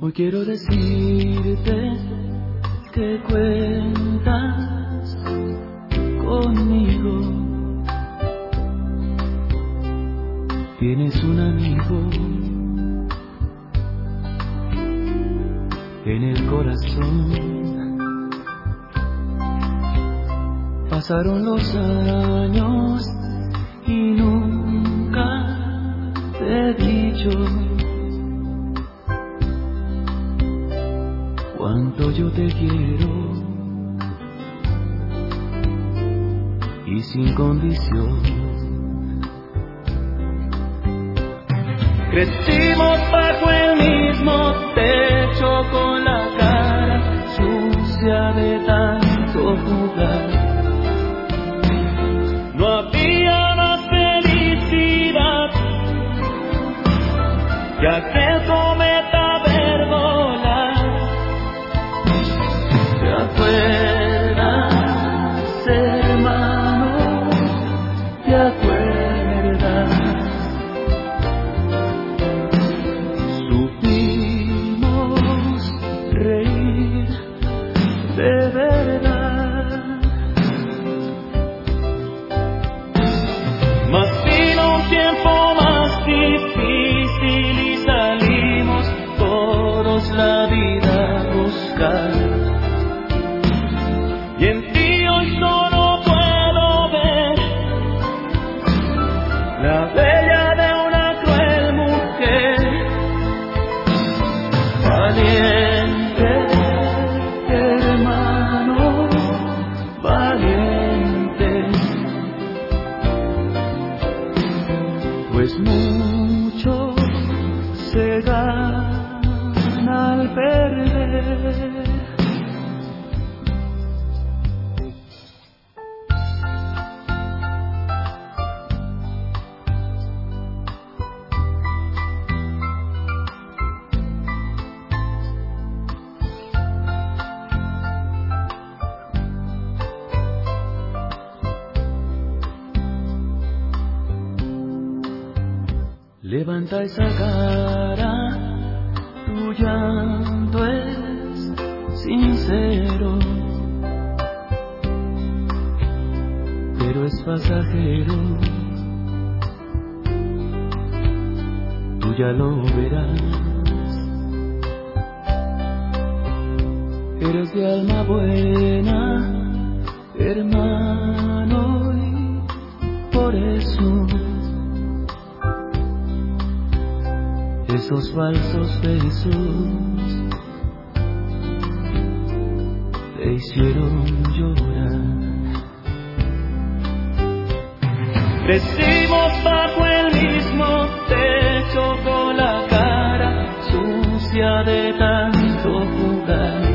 Hoy quiero decirte que cuentas conmigo. Tienes un amigo en el corazón. Pasaron los años y nunca te he dicho cuánto yo te quiero, y sin condición. Crecimos bajo el mismo techo, con la cara sucia de tanto jugar. No había más felicidad que aquel cometa ver volar. ¿Te acuerdas, hermano? ¿Te acuerdas? Supimos reír de verdad. Mas vino un tiempo más difícil y salimos todos la vida a buscar. Y en ti hoy solo puedo ver la bella de una cruel mujer, valiente, hermano, valiente, pues mucho se gana al perder. Levanta esa cara, tu llanto es sincero, pero es pasajero. Tú ya lo verás. Eres de alma buena, hermano, y por eso esos falsos besos te hicieron llorar. Crecimos bajo el mismo techo, con la cara sucia de tanto jugar.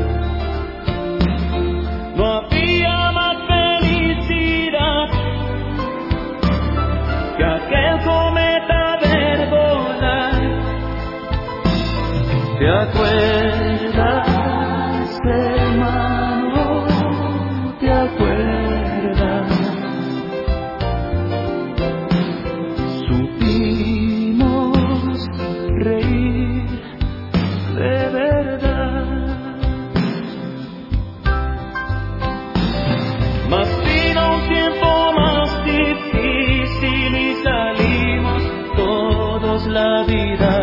No había más felicidad que aquel cometa ver volar. ¿Te acuerdas, hermano? ¿Te acuerdas? Supimos reír de verdad. Mas vino un tiempo más difícil y salimos todos la vida